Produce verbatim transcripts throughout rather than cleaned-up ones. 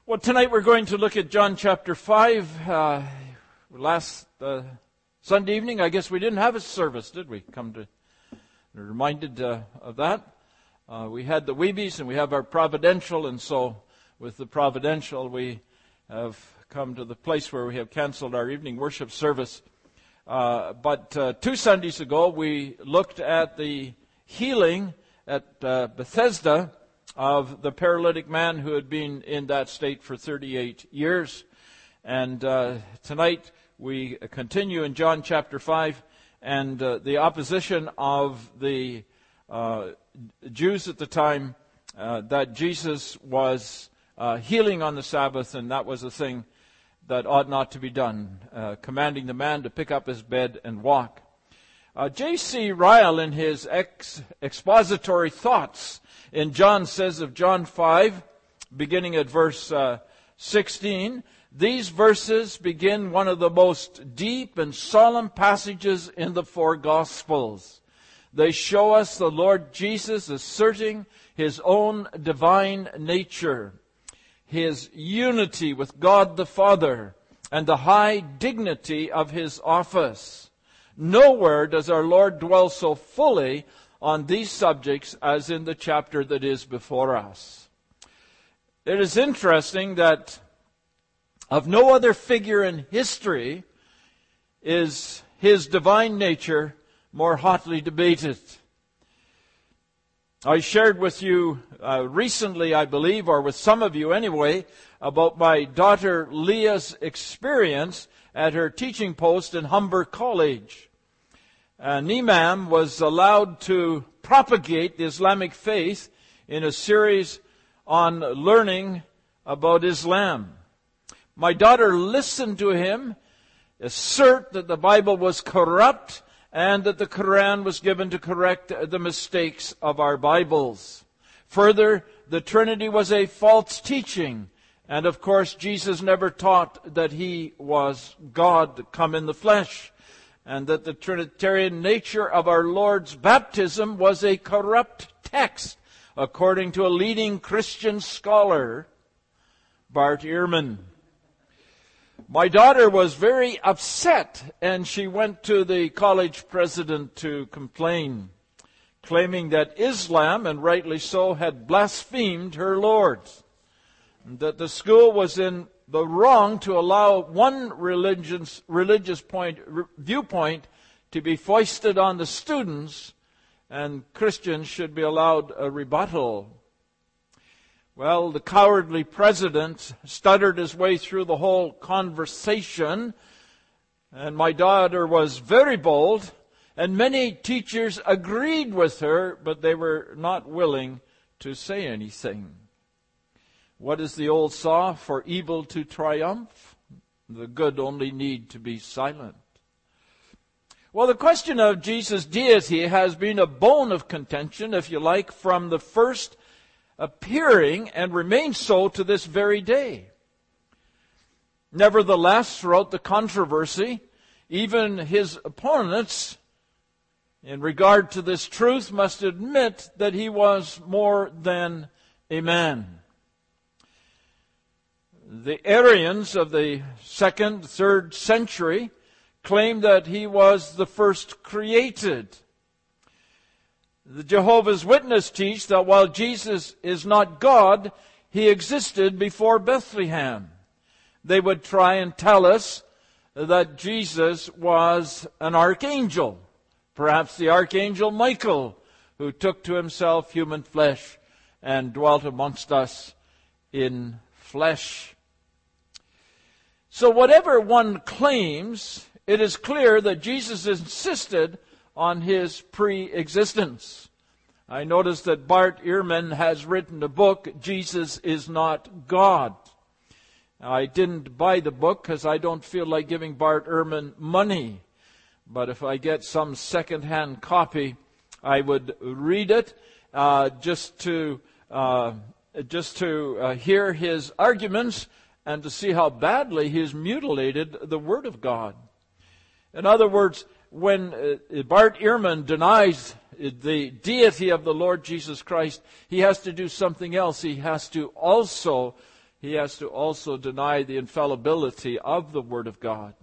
Well, tonight we're going to look at John chapter five. Uh, last uh, Sunday evening, I guess we didn't have a service, did we? Come to we're reminded uh, of that. Uh, we had the Weebies and we have our Providential, and so with the Providential we have come to the place where we have canceled our evening worship service. Uh, but uh, two Sundays ago we looked at the healing at uh, Bethesda of the paralytic man who had been in that state for thirty-eight years. And uh, tonight we continue in John chapter five, and uh, the opposition of the uh, Jews at the time uh, that Jesus was uh, healing on the Sabbath, and that was a thing that ought not to be done, uh, commanding the man to pick up his bed and walk. Uh, J C Ryle, in his ex- expository thoughts in John, says of John five, beginning at verse uh, sixteen, these verses begin one of the most deep and solemn passages in the four Gospels. They show us the Lord Jesus asserting His own divine nature, His unity with God the Father, and the high dignity of His office. Nowhere does our Lord dwell so fully on these subjects as in the chapter that is before us. It is interesting that of no other figure in history is His divine nature more hotly debated. I shared with you uh, recently, I believe, or with some of you anyway, about my daughter Leah's experience at her teaching post in Humber College. An imam was allowed to propagate the Islamic faith in a series on learning about Islam. My daughter listened to him assert that the Bible was corrupt and that the Quran was given to correct the mistakes of our Bibles. Further, the Trinity was a false teaching. And of course, Jesus never taught that He was God come in the flesh, and that the Trinitarian nature of our Lord's baptism was a corrupt text, according to a leading Christian scholar, Bart Ehrman. My daughter was very upset, and she went to the college president to complain, claiming that Islam, and rightly so, had blasphemed her Lord, and that the school was in the wrong to allow one religious, religious point, viewpoint to be foisted on the students, and Christians should be allowed a rebuttal. Well, the cowardly president stuttered his way through the whole conversation, and my daughter was very bold, and many teachers agreed with her, but they were not willing to say anything. What is the old saw? For evil to triumph, the good only need to be silent. Well, the question of Jesus' deity has been a bone of contention, if you like, from the first appearing, and remains so to this very day. Nevertheless, throughout the controversy, even his opponents, in regard to this truth, must admit that He was more than a man. The Arians of the second, third century claimed that He was the first created. The Jehovah's Witnesses teach that while Jesus is not God, He existed before Bethlehem. They would try and tell us that Jesus was an archangel, perhaps the archangel Michael, who took to himself human flesh and dwelt amongst us in flesh. So whatever one claims, it is clear that Jesus insisted on His pre-existence. I notice that Bart Ehrman has written a book, Jesus is Not God. I didn't buy the book because I don't feel like giving Bart Ehrman money. But if I get some second-hand copy, I would read it uh, just to uh, just to uh, hear his arguments and to see how badly he's mutilated the Word of God. In other words, when uh, Bart Ehrman denies the deity of the Lord Jesus Christ, he has to do something else. He has to also he has to also deny the infallibility of the Word of God.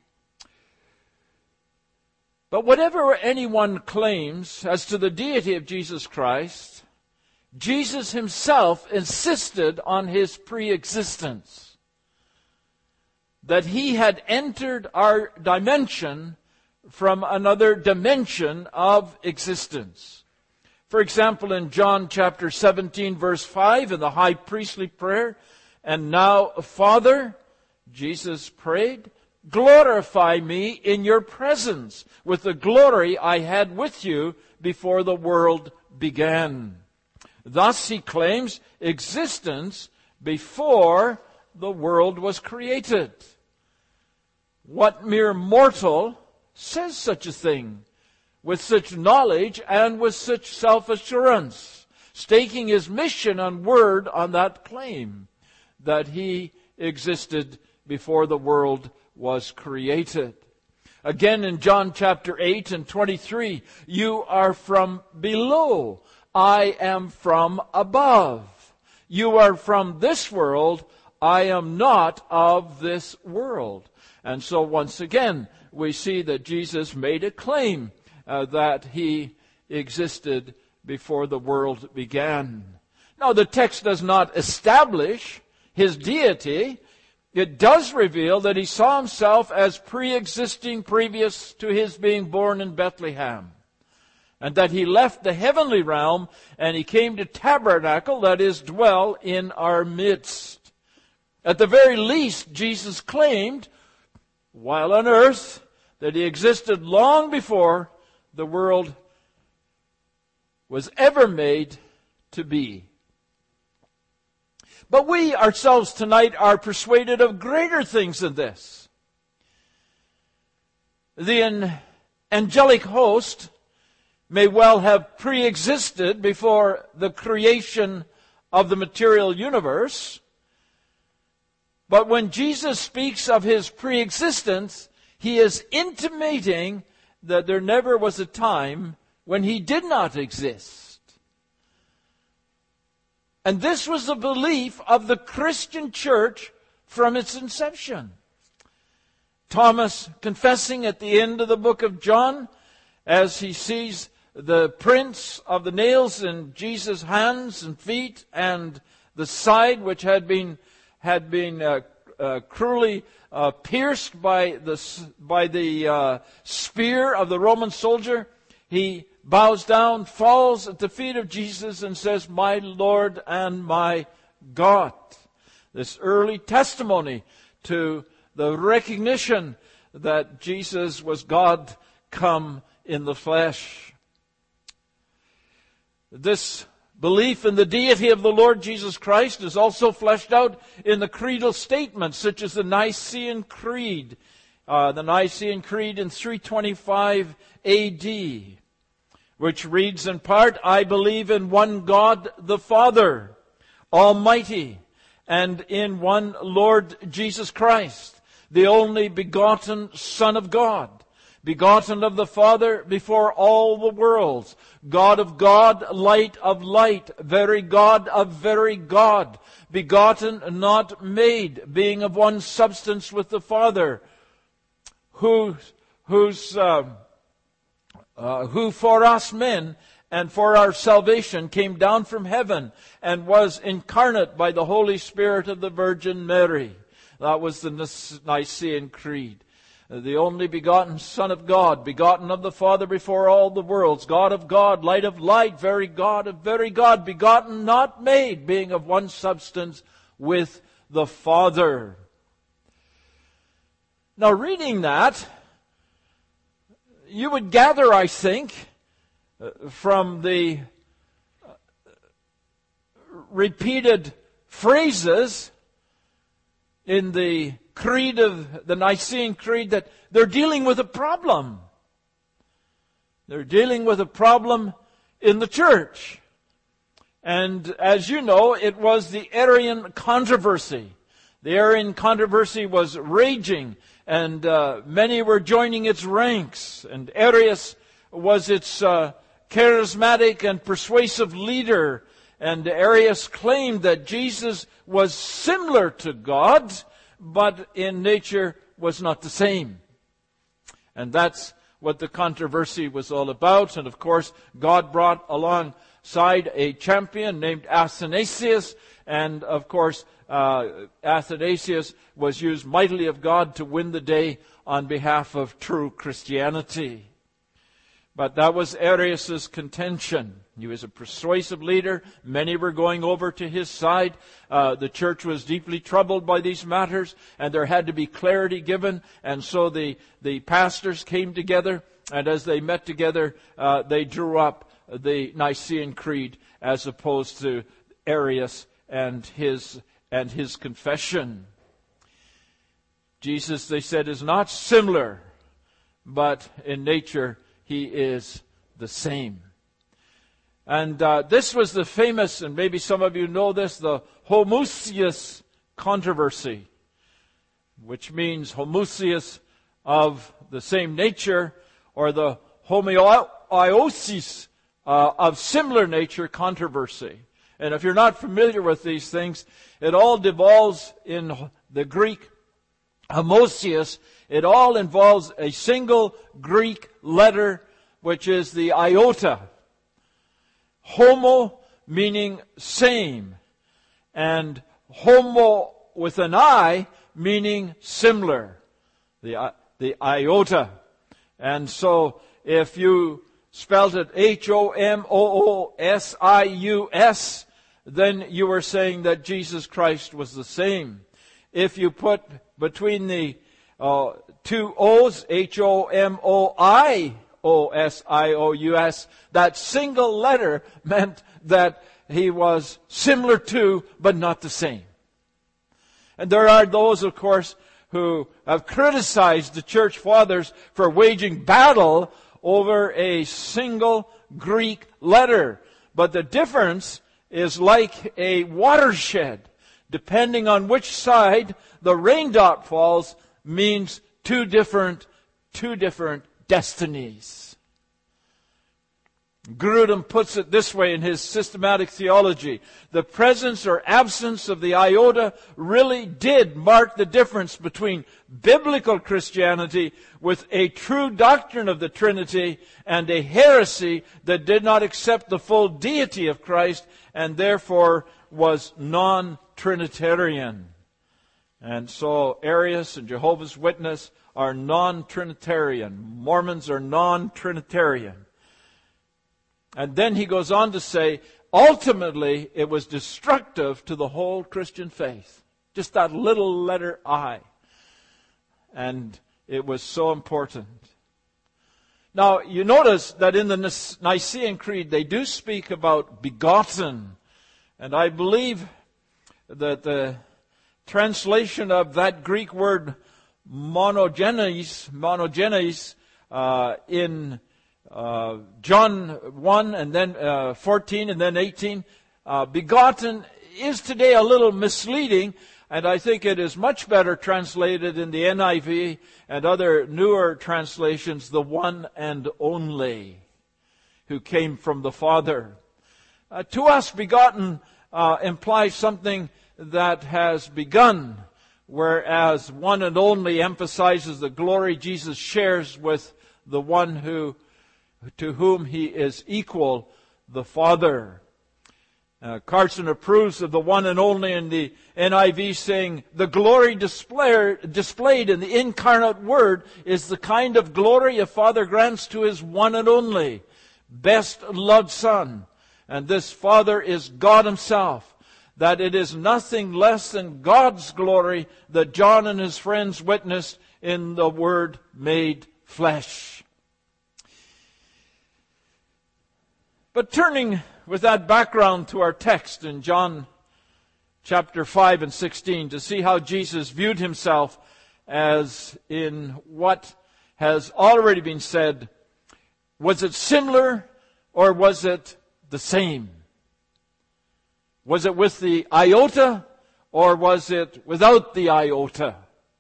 But whatever anyone claims as to the deity of Jesus Christ, Jesus himself insisted on his pre-existence, that he had entered our dimension from another dimension of existence. For example, in John chapter seventeen, verse five, in the high priestly prayer, "And now, Father," Jesus prayed, "glorify me in your presence with the glory I had with you before the world began." Thus, he claims existence before the world was created. What mere mortal says such a thing with such knowledge and with such self-assurance, staking his mission and word on that claim that he existed before the world was created? Again, in John chapter eight and twenty-three, "You are from below, I am from above. You are from this world, I am not of this world." And so once again, we see that Jesus made a claim uh, that he existed before the world began. Now, the text does not establish his deity. It does reveal that he saw himself as pre-existing previous to his being born in Bethlehem, and that he left the heavenly realm and he came to tabernacle, that is, dwell in our midst. At the very least, Jesus claimed, while on earth, that he existed long before the world was ever made to be. But we ourselves tonight are persuaded of greater things than this. The angelic host may well have pre-existed before the creation of the material universe, but when Jesus speaks of his pre-existence, he is intimating that there never was a time when he did not exist. And this was the belief of the Christian church from its inception. Thomas, confessing at the end of the book of John, as he sees the prints of the nails in Jesus' hands and feet and the side which had been had been uh, uh, cruelly uh, pierced by the by the uh, spear of the Roman soldier, he bows down, falls at the feet of Jesus and says, "My Lord and my God." This early testimony to the recognition that Jesus was God come in the flesh. This belief in the deity of the Lord Jesus Christ is also fleshed out in the creedal statements, such as the Nicene Creed, uh, the Nicene Creed in three twenty-five A D, which reads in part, "I believe in one God the Father, Almighty, and in one Lord Jesus Christ, the only begotten Son of God, begotten of the Father before all the worlds, God of God, light of light, very God of very God, begotten, not made, being of one substance with the Father, who, who's, uh, uh, who for us men and for our salvation came down from heaven and was incarnate by the Holy Spirit of the Virgin Mary." That was the Nicene Creed. The only begotten Son of God, begotten of the Father before all the worlds, God of God, light of light, very God of very God, begotten, not made, being of one substance with the Father. Now, reading that, you would gather, I think, from the repeated phrases in the creed of the Nicene Creed that they're dealing with a problem. They're dealing with a problem in the church. And as you know, it was the Arian controversy. The Arian controversy was raging, and uh, many were joining its ranks. And Arius was its uh, charismatic and persuasive leader. And Arius claimed that Jesus was similar to God, but in nature was not the same. And that's what the controversy was all about. And of course, God brought alongside a champion named Athanasius. And of course, uh, Athanasius was used mightily of God to win the day on behalf of true Christianity. But that was Arius' contention. He was a persuasive leader. Many were going over to his side. Uh, the church was deeply troubled by these matters, and there had to be clarity given. And so the, the pastors came together, and as they met together, uh, they drew up the Nicene Creed as opposed to Arius and his, and his confession. Jesus, they said, is not similar, but in nature he is the same. And uh, this was the famous, and maybe some of you know this, the homoousios controversy, which means homoousios of the same nature, or the homoiousios uh, of similar nature controversy. And if you're not familiar with these things, it all devolves in the Greek homoousios. It all involves a single Greek letter, which is the iota. Homo meaning same, and homo with an I meaning similar, the, the iota. And so if you spelled it H O M O O S I U S, then you were saying that Jesus Christ was the same. If you put between the uh, two O's, H O M O I O S I O U S, that single letter meant that he was similar to, but not the same. And there are those, of course, who have criticized the church fathers for waging battle over a single Greek letter. But the difference is like a watershed. Depending on which side the raindrop falls means two different, two different destinies. Grudem puts it this way in his systematic theology. The presence or absence of the iota really did mark the difference between biblical Christianity with a true doctrine of the Trinity and a heresy that did not accept the full deity of Christ and therefore was non-Trinitarian. And so Arius and Jehovah's Witness are non-Trinitarian. Mormons are non-Trinitarian. And then he goes on to say, ultimately, it was destructive to the whole Christian faith. Just that little letter I. And it was so important. Now, you notice that in the Nicene Creed, they do speak about begotten. And I believe that the translation of that Greek word monogenes, monogenes, uh, in Uh, John one and then uh, fourteen and then eighteen, uh, begotten is today a little misleading, and I think it is much better translated in the N I V and other newer translations, the one and only, who came from the Father. Uh, to us, begotten uh, implies something that has begun, whereas one and only emphasizes the glory Jesus shares with the one who to whom he is equal, the Father. Uh, Carson approves of the one and only in the N I V, saying, the glory display, displayed in the incarnate Word is the kind of glory a Father grants to his one and only, best loved Son. And this Father is God himself. That it is nothing less than God's glory that John and his friends witnessed in the Word made flesh. But turning with that background to our text in John chapter five and sixteen to see how Jesus viewed himself as in what has already been said, was it similar or was it the same? Was it with the iota or was it without the iota?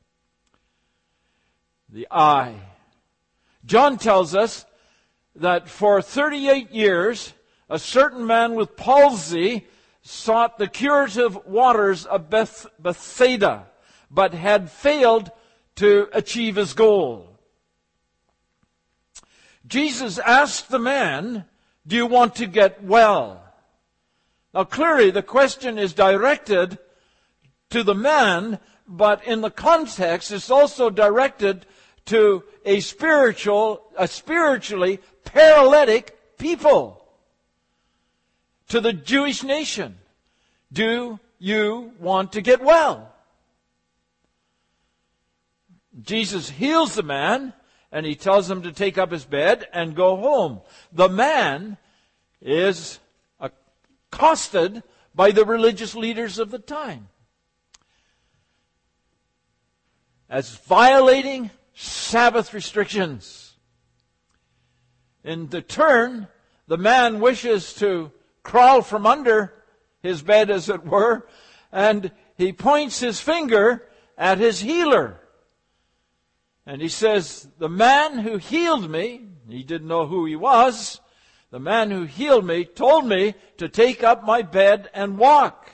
The I. John tells us that for thirty-eight years, a certain man with palsy sought the curative waters of Beth- Bethsaida, but had failed to achieve his goal. Jesus asked the man, "Do you want to get well?" Now clearly the question is directed to the man, but in the context it's also directed to a spiritual, a spiritually paralytic people, to the Jewish nation. Do you want to get well? Jesus heals the man, and he tells him to take up his bed and go home. The man is accosted by the religious leaders of the time as violating Sabbath restrictions. In the turn, the man wishes to crawl from under his bed, as it were, and he points his finger at his healer. And he says, "The man who healed me," he didn't know who he was, "the man who healed me told me to take up my bed and walk."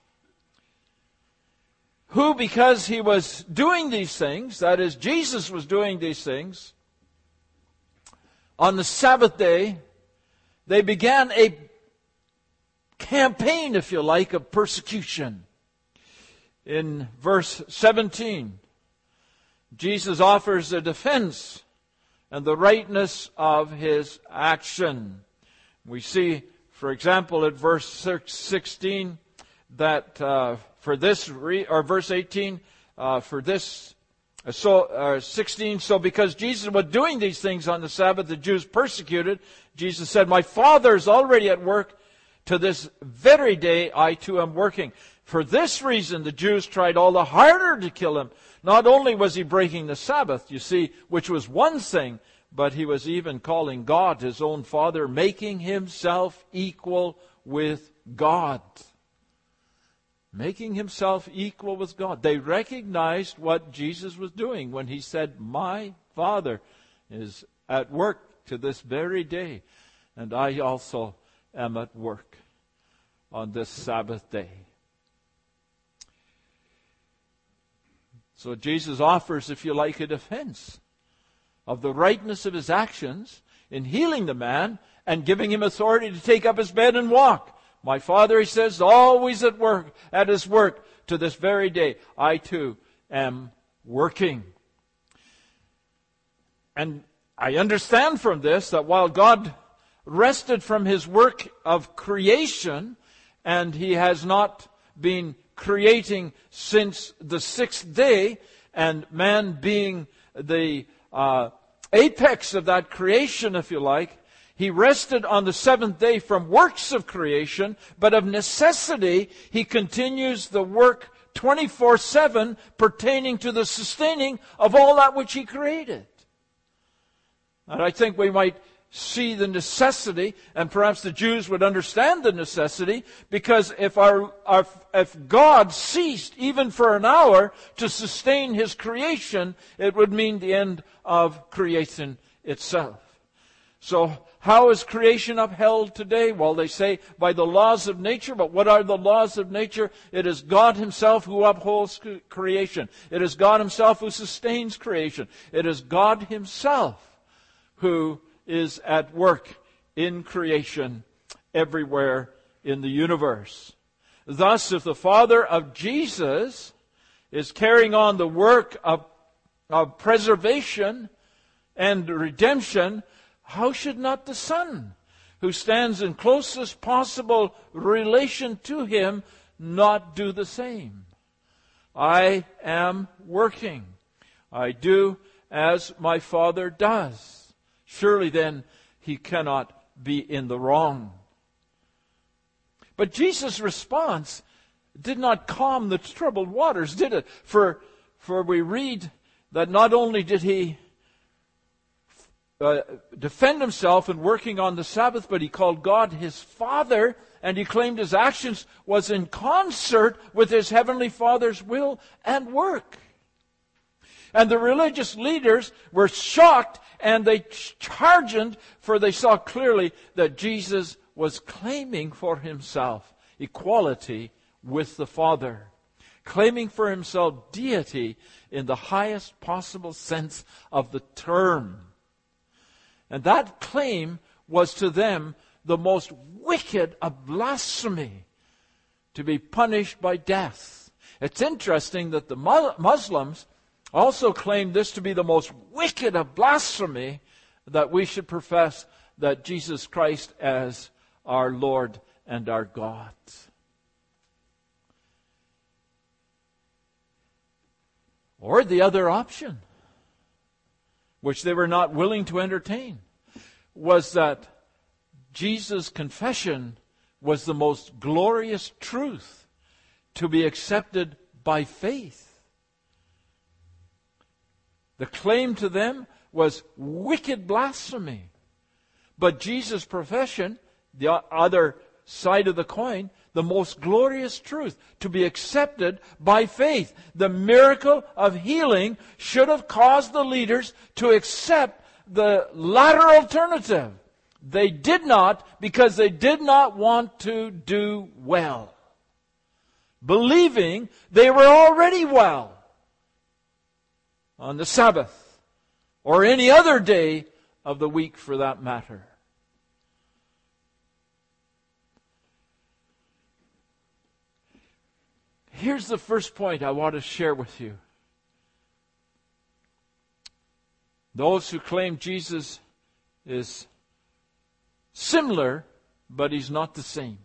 Who, because he was doing these things, that is, Jesus was doing these things, on the Sabbath day, they began a campaign, if you like, of persecution. In verse seventeen, Jesus offers a defense and the rightness of his action. We see, for example, at verse sixteen, that uh, for this, re- or verse eighteen, uh, for this, uh, so uh, sixteen, so because Jesus was doing these things on the Sabbath, the Jews persecuted. Jesus said, "My Father is already at work. To this very day I too am working." For this reason, the Jews tried all the harder to kill him. Not only was he breaking the Sabbath, you see, which was one thing, but he was even calling God his own Father, making himself equal with God. Making himself equal with God. They recognized what Jesus was doing when he said, "My Father is at work to this very day, and I also am at work on this Sabbath day." So Jesus offers, if you like, a defense of the rightness of his actions in healing the man and giving him authority to take up his bed and walk. "My Father," he says, "always at work, at his work to this very day. I too am working." And I understand from this that while God rested from his work of creation, and he has not been creating since the sixth day, and man being the uh, apex of that creation, if you like, he rested on the seventh day from works of creation, but of necessity he continues the work twenty-four seven pertaining to the sustaining of all that which he created. And I think we might see the necessity, and perhaps the Jews would understand the necessity, because if our, our if God ceased even for an hour to sustain his creation, it would mean the end of creation itself. So how is creation upheld today? Well, they say by the laws of nature, but what are the laws of nature? It is God himself who upholds creation. It is God himself who sustains creation. It is God himself who is at work in creation everywhere in the universe. Thus, if the Father of Jesus is carrying on the work of, of preservation and redemption, how should not the Son, who stands in closest possible relation to him, not do the same? I am working. I do as my Father does. Surely then he cannot be in the wrong. But Jesus' response did not calm the troubled waters, did it? For, for we read that not only did he uh, defend himself in working on the Sabbath, but he called God his Father, and he claimed his actions was in concert with his heavenly Father's will and work. And the religious leaders were shocked, and they charged, for they saw clearly that Jesus was claiming for himself equality with the Father, claiming for himself deity in the highest possible sense of the term. And that claim was to them the most wicked of blasphemy, to be punished by death. It's interesting that the Muslims also claim this to be the most wicked of blasphemy, that we should profess that Jesus Christ as our Lord and our God. Or the other option, which they were not willing to entertain, was that Jesus' confession was the most glorious truth to be accepted by faith. The claim to them was wicked blasphemy. But Jesus' profession, the other side of the coin, the most glorious truth to be accepted by faith. The miracle of healing should have caused the leaders to accept the latter alternative. They did not, because they did not want to do well, believing they were already well on the Sabbath or any other day of the week for that matter. Here's the first point I want to share with you. Those who claim Jesus is similar, but he's not the same.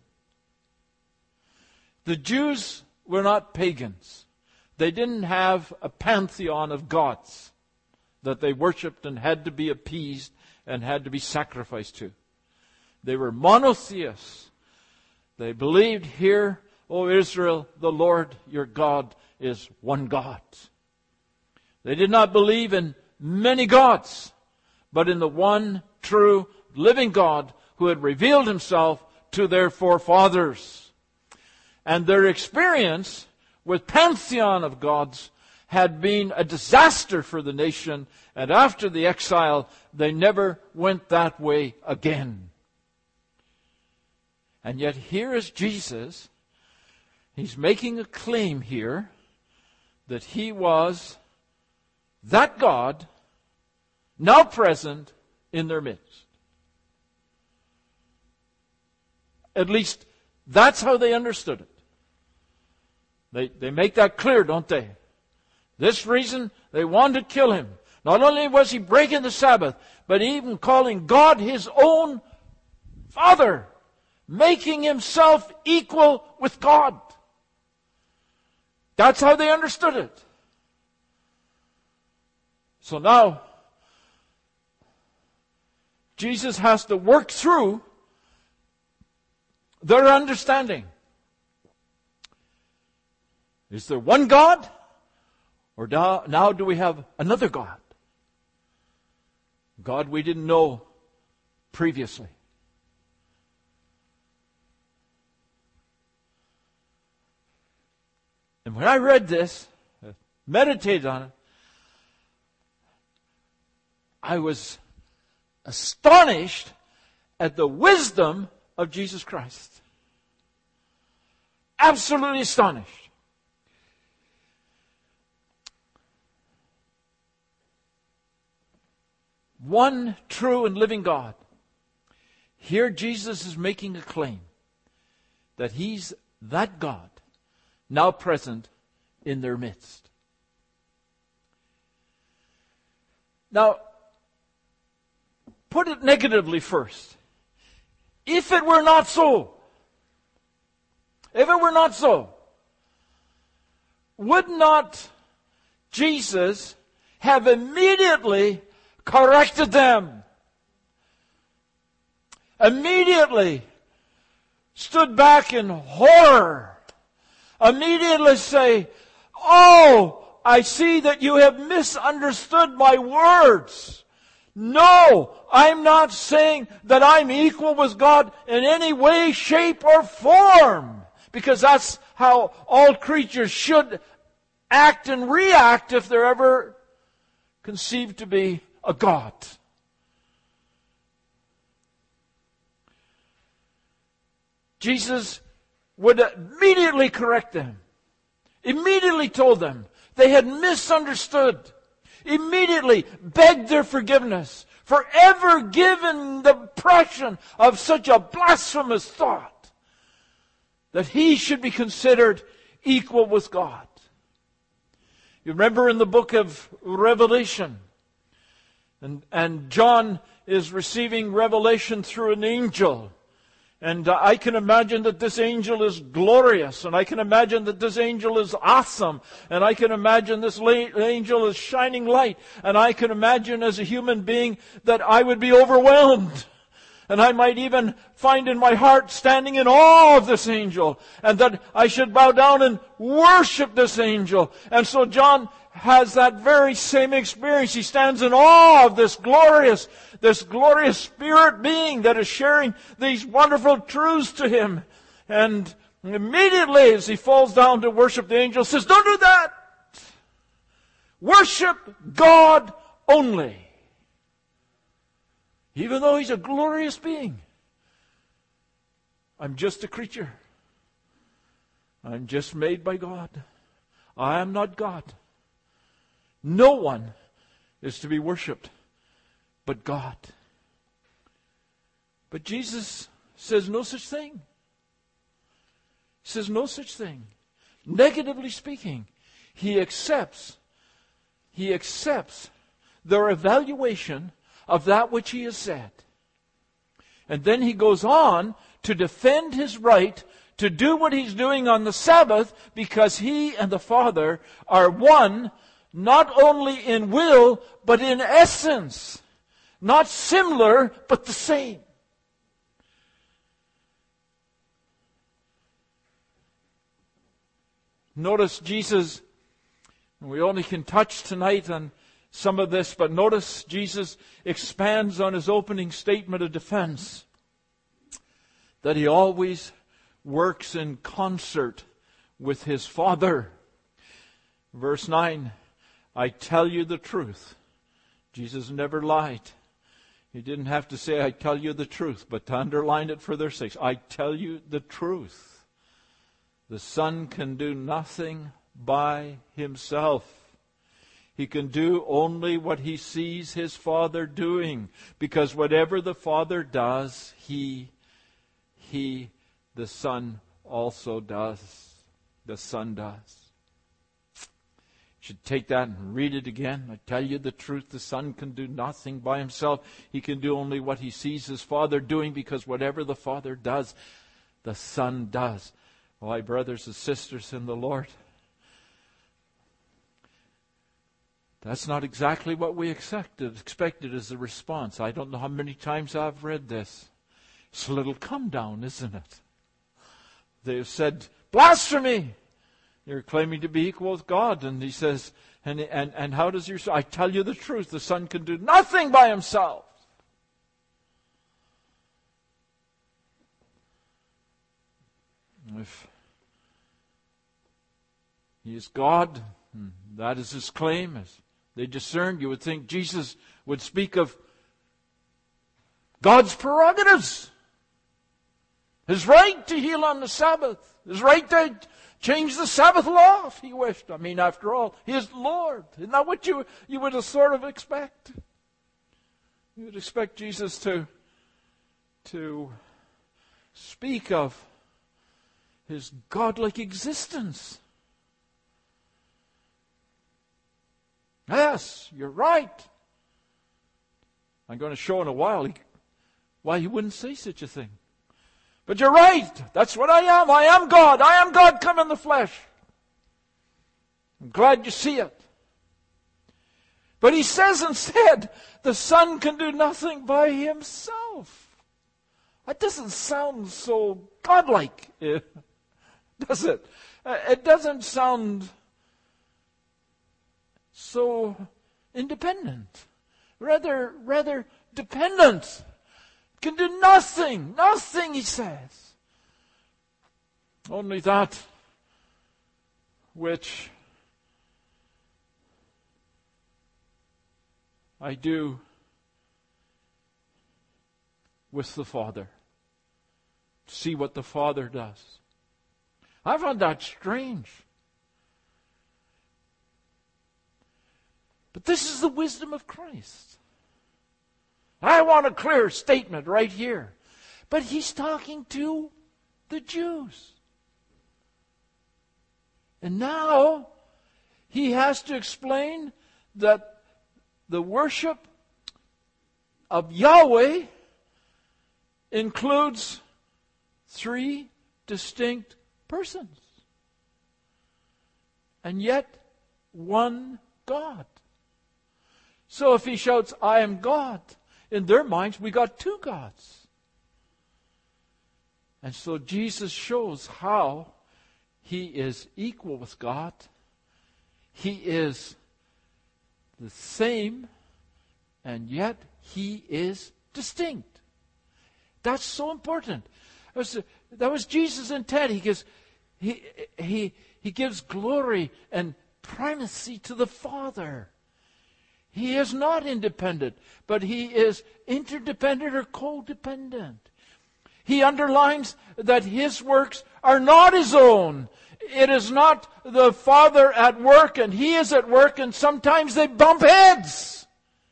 The Jews were not pagans. They didn't have a pantheon of gods that they worshipped and had to be appeased and had to be sacrificed to. They were monotheists. They believed, "Hear, O Israel, the Lord your God is one God." They did not believe in many gods, but in the one true living God who had revealed himself to their forefathers. And their experience with pantheon of gods had been a disaster for the nation, and after the exile, they never went that way again. And yet here is Jesus. He's making a claim here that he was that God now present in their midst. At least that's how they understood it. They, they make that clear, don't they? This reason they wanted to kill him. Not only was he breaking the Sabbath, but even calling God his own Father, making himself equal with God. That's how they understood it. So now, Jesus has to work through their understanding. Is there one God? Or now, now do we have another God? God we didn't know previously. And when I read this, meditated on it, I was astonished at the wisdom of Jesus Christ. Absolutely astonished. One true and living God. Here Jesus is making a claim that he's that God now present in their midst. Now, put it negatively first. If it were not so, if it were not so, would not Jesus have immediately corrected them? Immediately stood back in horror. Immediately say, "Oh, I see that you have misunderstood my words. No, I'm not saying that I'm equal with God in any way, shape, or form." Because that's how all creatures should act and react if they're ever conceived to be a God. Jesus would immediately correct them. Immediately told them they had misunderstood. Immediately begged their forgiveness for ever giving the impression of such a blasphemous thought that he should be considered equal with God. You remember in the book of Revelation, and, and John is receiving revelation through an angel. And uh, I can imagine that this angel is glorious, and I can imagine that this angel is awesome, and I can imagine this la- angel is shining light, and I can imagine as a human being that I would be overwhelmed. And I might even find in my heart standing in awe of this angel, and that I should bow down and worship this angel. And so John has that very same experience. He stands in awe of this glorious, this glorious spirit being that is sharing these wonderful truths to him. And immediately as he falls down to worship, the angel says, "Don't do that! Worship God only." Even though he's a glorious being, I'm just a creature. I'm just made by God. I am not God. No one is to be worshipped but God. But Jesus says no such thing. He says no such thing. Negatively speaking, he accepts, he accepts their evaluation of that which he has said. And then he goes on to defend his right to do what he's doing on the Sabbath, because he and the Father are one, not only in will, but in essence. Not similar, but the same. Notice Jesus, we only can touch tonight on some of this, but notice Jesus expands on his opening statement of defense, that he always works in concert with his Father. Verse nine, I tell you the truth. Jesus never lied. He didn't have to say, I tell you the truth, but to underline it for their sakes. I tell you the truth. The Son can do nothing by himself. He can do only what he sees his Father doing, because whatever the Father does, he, he, the Son also does. The Son does. You should take that and read it again. I tell you the truth, the Son can do nothing by himself. He can do only what he sees his Father doing, because whatever the Father does, the Son does. My brothers and sisters in the Lord, that's not exactly what we expected, expected as a response. I don't know how many times I've read this. It's a little come down, isn't it? They've said, blasphemy! You're claiming to be equal with God. And he says, and, and, and how does your son? I tell you the truth, the Son can do nothing by himself. If he is God, that is his claim, as they discerned, you would think Jesus would speak of God's prerogatives. His right to heal on the Sabbath. His right to change the Sabbath law if he wished. I mean, after all, he is Lord. Isn't that what you, you would sort of expect? You would expect Jesus to, to speak of his godlike existence. Yes, you're right. I'm going to show in a while he, why he wouldn't say such a thing. But you're right. That's what I am. I am God. I am God come in the flesh. I'm glad you see it. But he says instead, the Son can do nothing by himself. That doesn't sound so godlike, does it? It doesn't sound so independent. Rather, rather dependent. Can do nothing. Nothing, he says. Only that which I do with the Father. See what the Father does. I found that strange. But this is the wisdom of Christ. I want a clear statement right here. But he's talking to the Jews. And now he has to explain that the worship of Yahweh includes three distinct persons. And yet, one God. So if he shouts, I am God, in their minds, we got two gods. And so Jesus shows how he is equal with God. He is the same, and yet he is distinct. That's so important. That was, that was Jesus' intent. He gives, he, he, he gives glory and primacy to the Father. He is not independent, but he is interdependent or codependent. He underlines that his works are not his own. It is not the Father at work and he is at work, and sometimes they bump heads.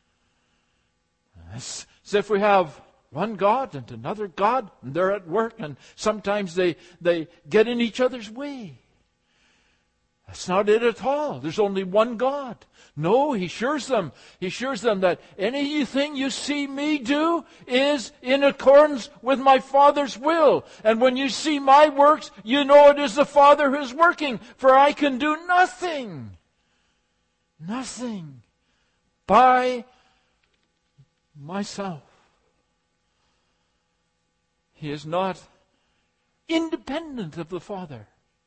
It's as if we have one God and another God, and they're at work, and sometimes they, they get in each other's way. That's not it at all. There's only one God. No, he assures them. He assures them that anything you see me do is in accordance with my Father's will. And when you see my works, you know it is the Father who is working. For I can do nothing. Nothing by myself. He is not independent of the Father.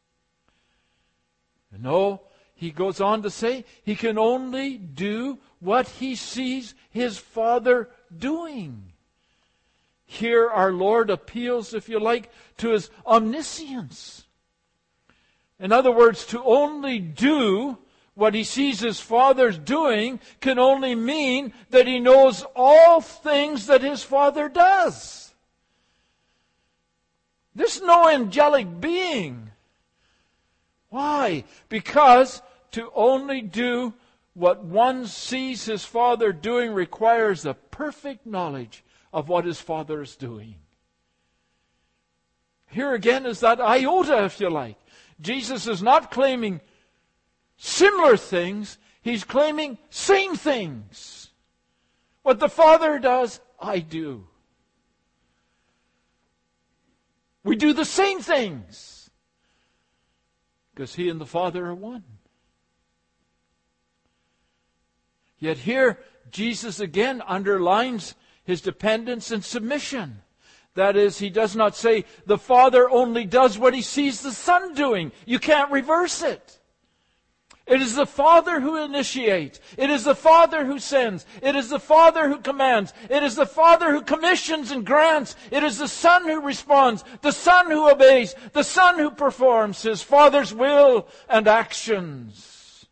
No, he goes on to say he can only do what he sees his Father doing. Here our Lord appeals, if you like, to his omniscience. In other words, to only do what he sees his Father doing can only mean that he knows all things that his Father does. There's no angelic being. Why? Because to only do what one sees his Father doing requires a perfect knowledge of what his Father is doing. Here again is that iota, if you like. Jesus is not claiming similar things. He's claiming same things. What the Father does, I do. We do the same things. Because he and the Father are one. Yet here, Jesus again underlines his dependence and submission. That is, he does not say, the Father only does what he sees the Son doing. You can't reverse it. It is the Father who initiates. It is the Father who sends. It is the Father who commands. It is the Father who commissions and grants. It is the Son who responds. The Son who obeys. The Son who performs his Father's will and actions.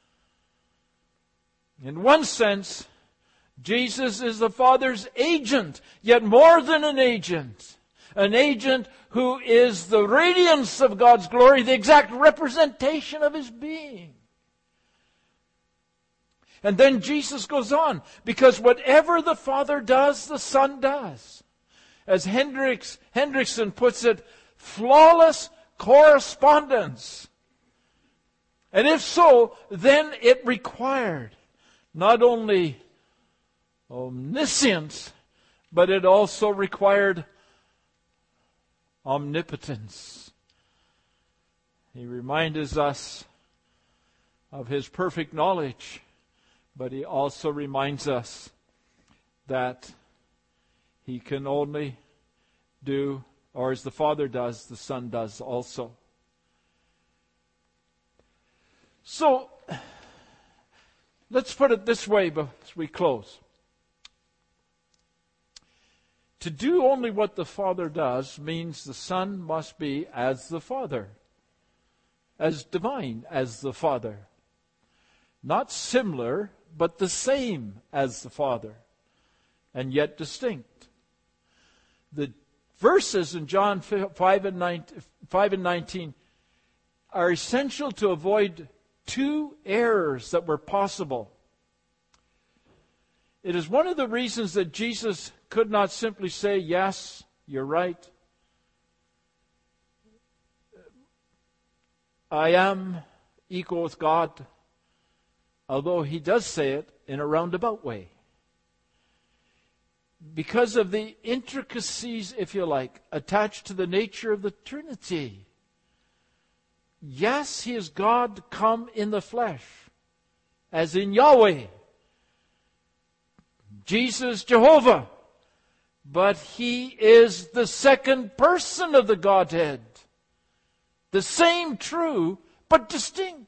In one sense, Jesus is the Father's agent, yet more than an agent. An agent who is the radiance of God's glory, the exact representation of his being. And then Jesus goes on, because whatever the Father does, the Son does. As Hendricks, Hendrickson puts it, flawless correspondence. And if so, then it required not only omniscience, but it also required omnipotence. He reminds us of his perfect knowledge, but he also reminds us that he can only do, or as the Father does, the Son does also. So, let's put it this way as we close. To do only what the Father does means the Son must be as the Father, as divine as the Father. Not similar, but the same as the Father, and yet distinct. The verses in John five and nineteen are essential to avoid two errors that were possible. It is one of the reasons that Jesus could not simply say, yes, you're right. I am equal with God, although he does say it in a roundabout way. Because of the intricacies, if you like, attached to the nature of the Trinity. Yes, he is God come in the flesh, as in Yahweh. Jesus, Jehovah. But he is the second person of the Godhead. The same true, but distinct.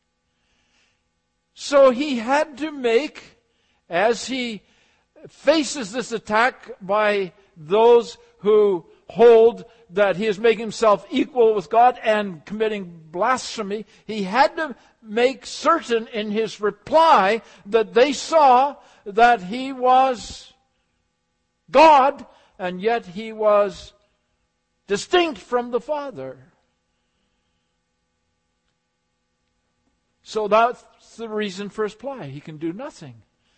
So he had to make, as he faces this attack by those who hold that he is making himself equal with God and committing blasphemy, he had to make certain in his reply that they saw that he was God, and yet he was distinct from the Father. So that's the reason for his reply. He can do nothing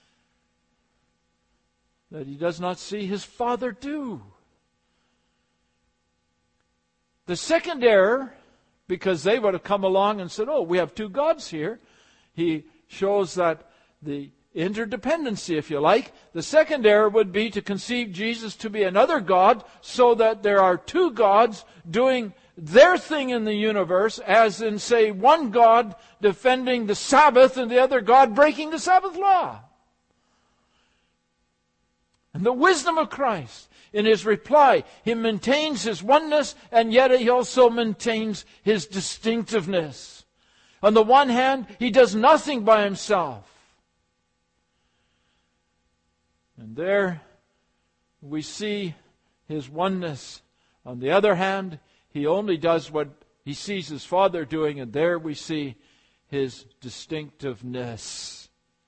that he does not see his Father do. The second error, because they would have come along and said, oh, we have two gods here. He shows that the interdependency, if you like. The second error would be to conceive Jesus to be another God, so that there are two gods doing their thing in the universe, as in, say, one God defending the Sabbath and the other God breaking the Sabbath law. And the wisdom of Christ, in his reply, he maintains his oneness, and yet he also maintains his distinctiveness. On the one hand, he does nothing by himself. And there we see his oneness. On the other hand, he only does what he sees his Father doing, and there we see his distinctiveness.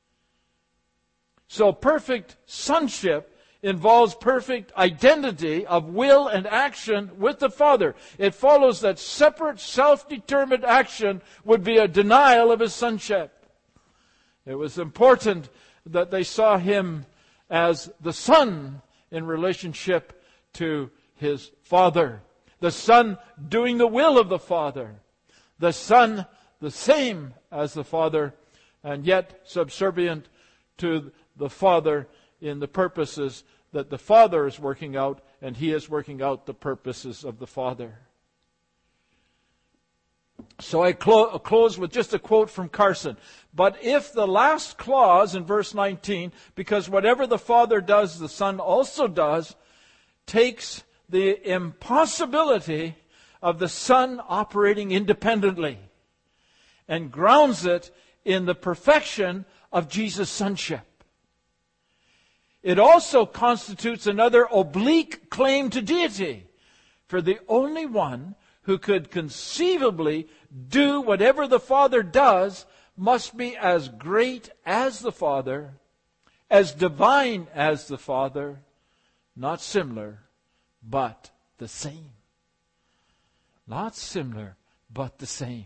So perfect sonship involves perfect identity of will and action with the Father. It follows that separate, self-determined action would be a denial of his sonship. It was important that they saw him as the Son in relationship to his Father. The Son doing the will of the Father. The Son the same as the Father, and yet subservient to the Father in the purposes that the Father is working out, and he is working out the purposes of the Father. So I clo- close with just a quote from Carson. But if the last clause in verse nineteen, because whatever the Father does, the Son also does, takes the impossibility of the Son operating independently and grounds it in the perfection of Jesus' sonship. It also constitutes another oblique claim to deity, for the only one who could conceivably do whatever the Father does must be as great as the Father, as divine as the Father, not similar, but the same. Not similar, but the same.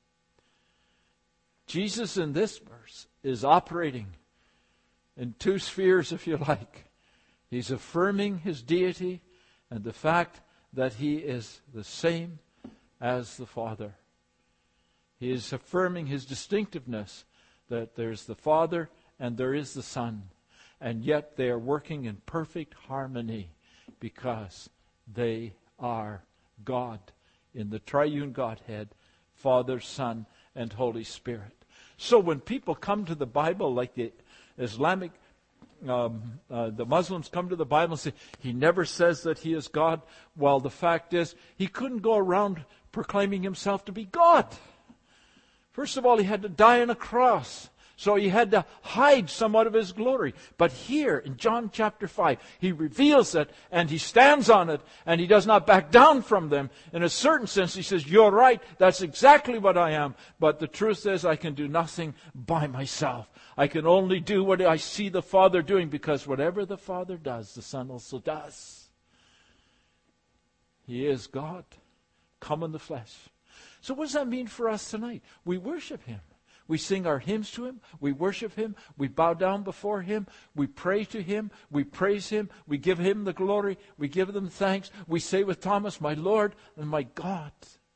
Jesus in this verse is operating in two spheres, if you like. He's affirming his deity and the fact that he is the same as the Father. He is affirming his distinctiveness, that there's the Father and there is the Son. And yet they are working in perfect harmony because they are God in the triune Godhead, Father, Son, and Holy Spirit. So when people come to the Bible, like the Islamic, um, uh, the Muslims come to the Bible and say, he never says that he is God. Well, the fact is, he couldn't go around proclaiming himself to be God. First of all, he had to die on a cross. So he had to hide somewhat of his glory. But here in John chapter five, he reveals it and he stands on it and he does not back down from them. In a certain sense, he says, you're right, that's exactly what I am. But the truth is, I can do nothing by myself. I can only do what I see the Father doing, because whatever the Father does, the Son also does. He is God, come in the flesh. So what does that mean for us tonight? We worship Him. We sing our hymns to Him. We worship Him. We bow down before Him. We pray to Him. We praise Him. We give Him the glory. We give Him thanks. We say with Thomas, my Lord and my God.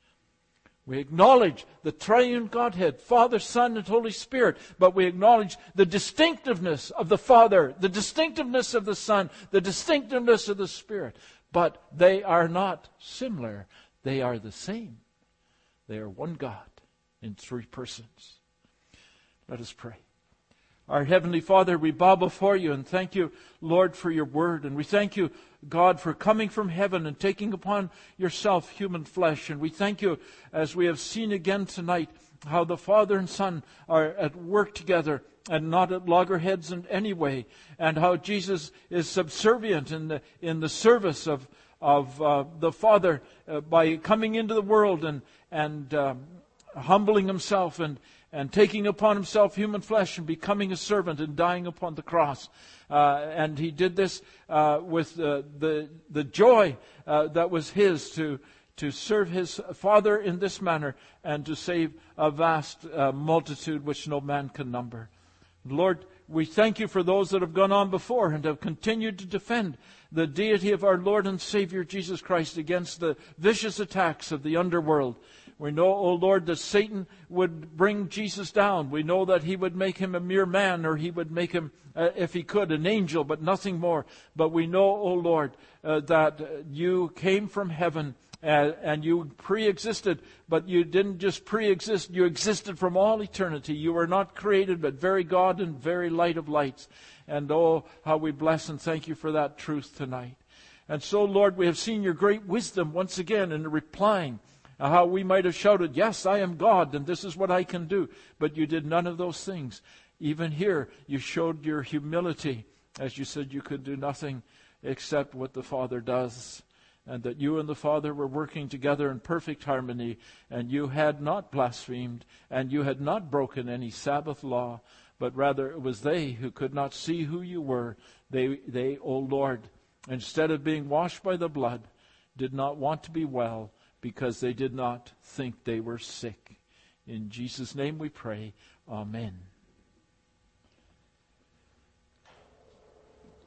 We acknowledge the triune Godhead, Father, Son, and Holy Spirit. But we acknowledge the distinctiveness of the Father, the distinctiveness of the Son, the distinctiveness of the Spirit. But they are not similar. They are the same. They are one God in three persons. Let us pray. Our Heavenly Father, we bow before You and thank You, Lord, for Your word. And we thank You, God, for coming from heaven and taking upon Yourself human flesh. And we thank You, as we have seen again tonight, how the Father and Son are at work together and not at loggerheads in any way. And how Jesus is subservient in the, in the service of, of uh, the Father uh, by coming into the world and, and um, humbling Himself and And taking upon Himself human flesh and becoming a servant and dying upon the cross. Uh, and He did this uh, with uh, the the joy uh, that was His to, to serve His Father in this manner and to save a vast uh, multitude which no man can number. Lord, we thank You for those that have gone on before and have continued to defend the deity of our Lord and Savior Jesus Christ against the vicious attacks of the underworld. We know, O Lord, that Satan would bring Jesus down. We know that he would make Him a mere man, or he would make Him, uh, if he could, an angel, but nothing more. But we know, O Lord, uh, that You came from heaven uh, and You pre-existed, but You didn't just pre-exist, You existed from all eternity. You were not created, but very God and very light of lights. And oh, how we bless and thank You for that truth tonight. And so, Lord, we have seen Your great wisdom once again in replying. How we might have shouted, yes, I am God, and this is what I can do. But You did none of those things. Even here, You showed Your humility, as You said You could do nothing except what the Father does. And that You and the Father were working together in perfect harmony, and You had not blasphemed, and You had not broken any Sabbath law, but rather it was they who could not see who You were. They, they, O Lord, instead of being washed by the blood, did not want to be well, because they did not think they were sick. In Jesus' name we pray. Amen.